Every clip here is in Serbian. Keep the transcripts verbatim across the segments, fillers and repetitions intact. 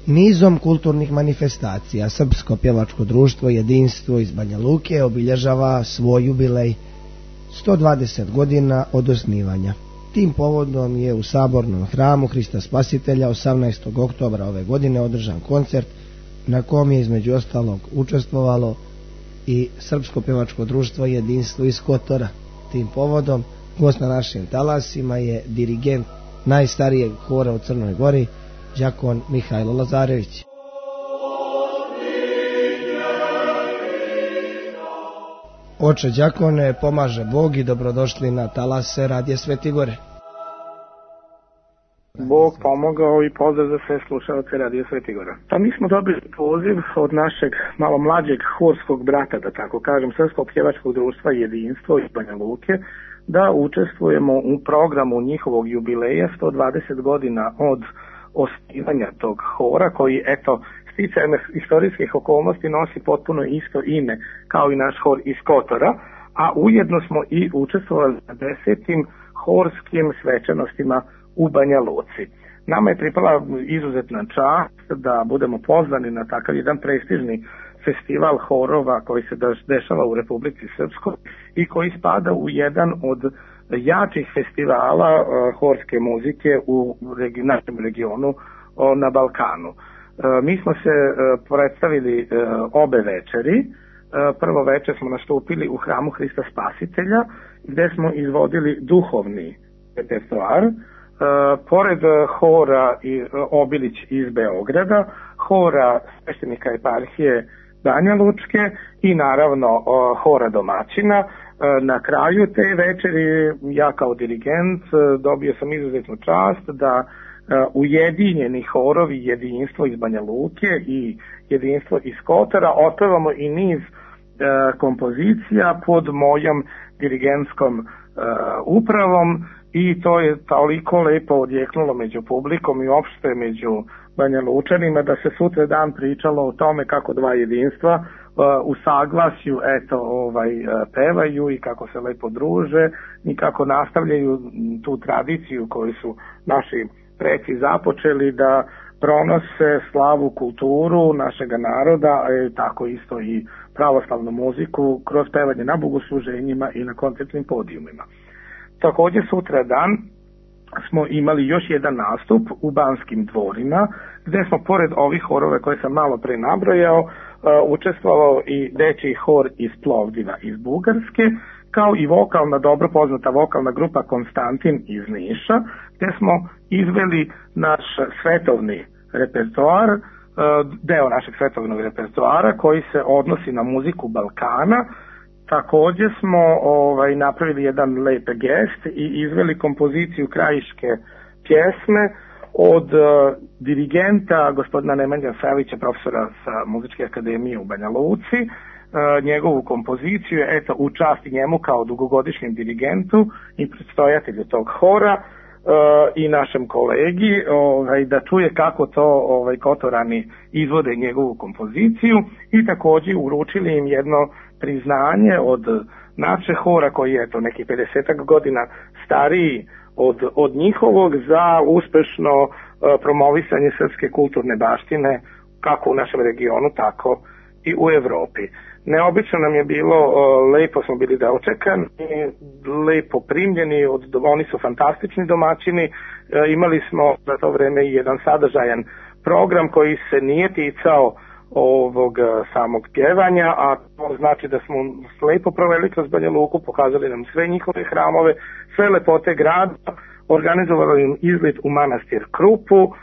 Nizom kulturnih manifestacija Srpsko pjevačko društvo Jedinstvo iz Banja Luke obilježava svoj jubilej, sto dvadeset godina od osnivanja. Tim povodom je u Sabornom hramu Hrista Spasitelja osamnaestog oktobra ove godine održan koncert na kom je između ostalog učestvovalo i Srpsko pjevačko društvo Jedinstvo iz Kotora. Tim povodom gost na našim talasima je dirigent najstarijeg hora u Crnoj Gori, đakon Mihajlo Lazarević. Oče đakone, pomaže Bog i dobrodošli na talase Radija Sveti Gore. Bog pomogao i pozdrav za sve slušalce Radija Sveti Gore. Pa mi smo dobili poziv od našeg malo mlađeg horskog brata, da tako kažem, Srpskog pjevačkog društva Jedinstvo iz Banja Luke, da učestvujemo u programu njihovog jubileja sto dvadeset godina od osnivanja tog hora, koji, eto, sticajem istorijskih okolnosti nosi potpuno isto ime kao i naš hor iz Kotora, a ujedno smo i učestvovali na desetim horskim svečanostima u Banja Luci. Nama je pripala izuzetna čast da budemo pozvani na takav jedan prestižni festival horova koji se dešava u Republici Srpskoj i koji spada u jedan od jačih festivala uh, horske muzike u regi, našem regionu uh, na Balkanu. Uh, mi smo se uh, predstavili uh, obe večeri. Uh, prvo večer smo nastupili u hramu Hrista Spasitelja, gde smo izvodili duhovni repertoar. Uh, pored hora i, uh, Obilić iz Beograda, hora sveštenika eparhije Banja Lučke i naravno uh, hora domaćina. Na kraju te večeri ja kao dirigent dobio sam izuzetnu čast da ujedinjeni horovi Jedinstvo iz Banja Luke i Jedinstvo iz Kotora otpevamo i niz kompozicija pod mojom dirigentskom upravom i to je toliko lepo odjeknulo među publikom i uopšte među Banja Lučanima da se sutra dan pričalo o tome kako dva jedinstva uh, u saglasju eto ovaj uh, pevaju i kako se lepo druže i kako nastavljaju tu tradiciju koju su naši preci započeli da pronose slavu, kulturu našega naroda, a tako isto i pravoslavnu muziku kroz pevanje na bogosluženjima i na koncertnim podijumima. Također sutra dan smo imali još jedan nastup u Banskim dvorima, gde smo pored ovih horove koje sam malo pre nabrojao, uh, učestvovao i dečiji hor iz Plovdiva iz Bugarske, kao i vokalna, dobro poznata vokalna grupa Konstantin iz Niša, gde smo izveli naš svetovni repertoar, uh, deo našeg svetovnog repertoara koji se odnosi na muziku Balkana. Također smo ovaj, napravili jedan lep gest i izveli kompoziciju krajiške pjesme od uh, dirigenta gospodina Nemanja Savića, profesora sa Muzičke akademije u Banja Luci. Uh, njegovu kompoziciju je eto u časti njemu kao dugogodišnjem dirigentu i predstojatelju tog hora uh, i našem kolegi ovaj, da čuje kako to ovaj, Kotorani izvode njegovu kompoziciju i također uručili im jedno priznanje od naše hora koji je to neki pedesetak godina stariji od, od njihovog za uspešno uh, promovisanje srpske kulturne baštine kako u našem regionu tako i u Evropi. Neobično nam je bilo, uh, lepo smo bili dočekani, lepo primljeni, od, oni su fantastični domaćini, uh, imali smo za to vreme i jedan sadržajan program koji se nije ticao ovog samog pjevanja, a to znači da smo lepo proveli kroz Banja Luku, pokazali nam sve njihove hramove, sve lepote grada, organizovali im izlet u manastir Krupu, e,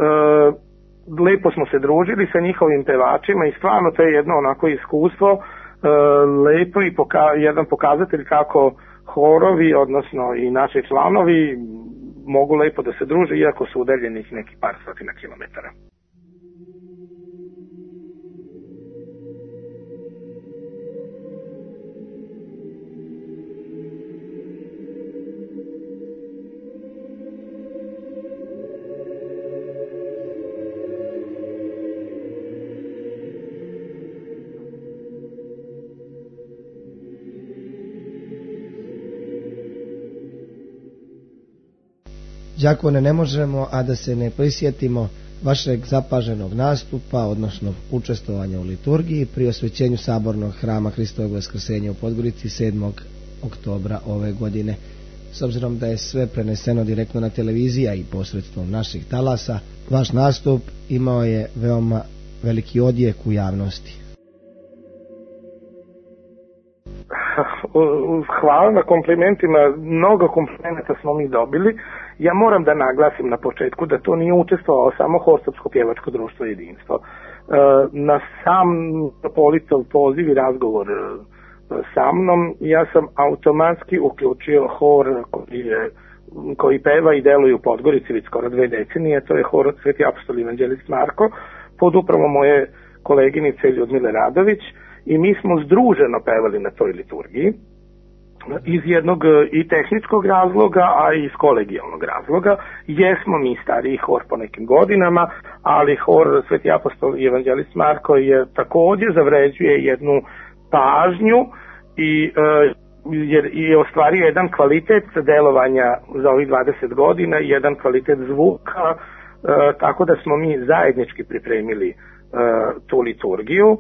lepo smo se družili sa njihovim pevačima i stvarno to je jedno onako iskustvo, e, lepo i poka jedan pokazatelj kako horovi, odnosno i naši članovi mogu lepo da se druže iako su udaljenih neki par stotina kilometara. Đakone, ne možemo, a da se ne prisjetimo vašeg zapaženog nastupa, odnosno učestvovanja u liturgiji pri osvećenju sabornog hrama Hristovog Vaskrsenja u Podgorici sedmog oktobra ove godine. S obzirom da je sve preneseno direktno na televizija i posredstvom naših talasa, vaš nastup imao je veoma veliki odjek u javnosti. Hvala na komplimentima, mnogo komplimenta smo mi dobili. Ja moram da naglasim na početku da to nije učestvovalo samo Hor Srpsko pjevačko društvo Jedinstvo. Na sam Metropolitov poziv i razgovor sa mnom ja sam automatski uključio hor koji, je, koji peva i deluje u Podgorici već skoro dve decenije, to je hor Sveti apostol Evanđelist Marko, pod upravo moje koleginice Ljudmile Radović, i mi smo združeno pevali na toj liturgiji iz jednog i tehničkog razloga, a i iz kolegijalnog razloga. Jesmo mi stariji hor po nekim godinama, ali hor Sveti apostol i Evanđelist Marko je također zavređuje jednu pažnju i, jer je ostvario jedan kvalitet delovanja za ovih dvadeset godina, jedan kvalitet zvuka, tako da smo mi zajednički pripremili tu liturgiju,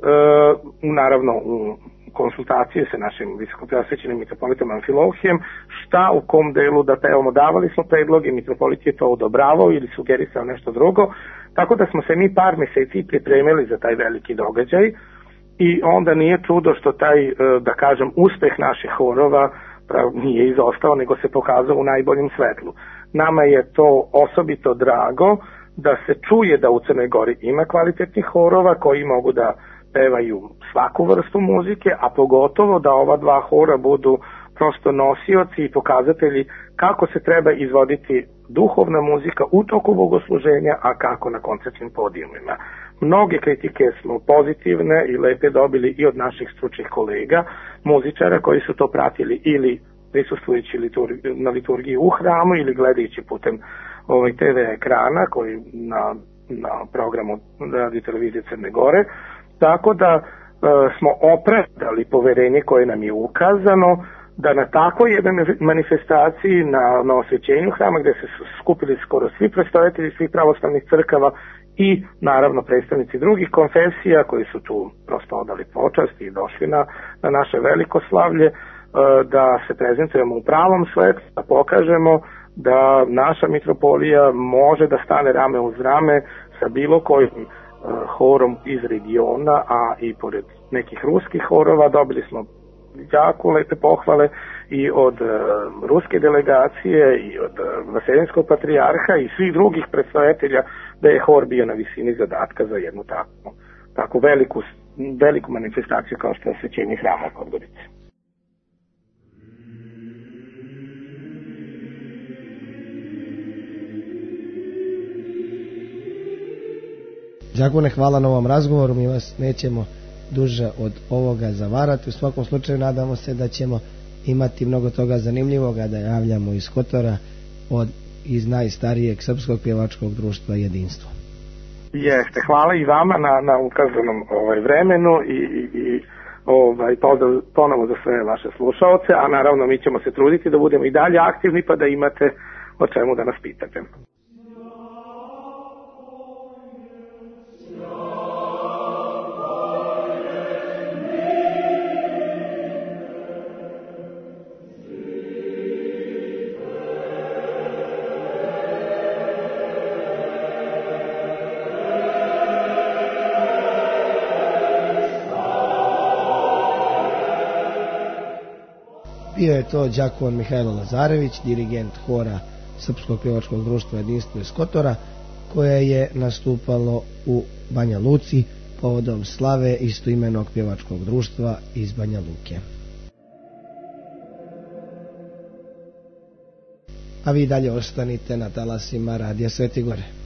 naravno u konsultaciji sa našim visokopreosvećenim mitropolitom Amfilohijem, šta u kom delu da pevamo. Davali smo predloge, mitropolit je to odobravao ili sugerisao nešto drugo, tako da smo se mi par meseci pripremili za taj veliki događaj. I onda nije čudo što taj, da kažem, uspeh naših horova nije izostao, nego se pokazao u najboljem svetlu. Nama je to osobito drago da se čuje da u Crnoj Gori ima kvalitetnih horova koji mogu da pevaju svaku vrstu muzike, a pogotovo da ova dva hora budu prosto nosioci i pokazatelji kako se treba izvoditi duhovna muzika u toku bogosluženja, a kako na koncertnim podijumima. Mnoge kritike smo pozitivne i lepe dobili i od naših stručnih kolega, muzičara koji su to pratili ili prisustvujući liturgi, na liturgiji u hramu ili gledajući putem ovaj te ve ekrana koji na, na programu Radio televizije Crne Gore. Tako da e, smo opravdali poverenje koje nam je ukazano da na takvoj jednoj manifestaciji na, na osvećenju hrama gde se skupili skoro svi predstavitelji svih pravoslavnih crkava i naravno predstavnici drugih konfesija koji su tu prosto odali počast i došli na, na naše veliko slavlje, da se prezentujemo u pravom svetlu, da pokažemo da naša mitropolija može da stane rame uz rame sa bilo kojim horom iz regiona, a i pored nekih ruskih horova dobili smo jako lepe pohvale i od uh, ruske delegacije i od uh, Vaseljenskog patrijarha i svih drugih predstavitelja da je hor bio na visini zadatka za jednu takvu, takvu veliku, veliku manifestaciju kao što je osvećenje hrama u Podgorici. Đakone, hvala na ovom razgovoru, mi vas nećemo duže od ovoga zavarati. U svakom slučaju nadamo se da ćemo imati mnogo toga zanimljivoga da javljamo iz Kotora od, iz najstarijeg srpskog pjevačkog društva Jedinstvo. Jeste, hvala i vama na, na ukazanom ovaj, vremenu i, i, i ovaj, ponovo za sve vaše slušaoce, a naravno mi ćemo se truditi da budemo i dalje aktivni pa da imate o čemu da nas pitate. Bio je to đakon Mihajlo Lazarević, dirigent hora Srpskog pjevačkog društva Jedinstvo iz Kotora, koje je nastupalo u Banja Luci povodom slave istoimenog pjevačkog društva iz Banja Luke. A vi dalje ostanite na talasima Radija Sveti Gore.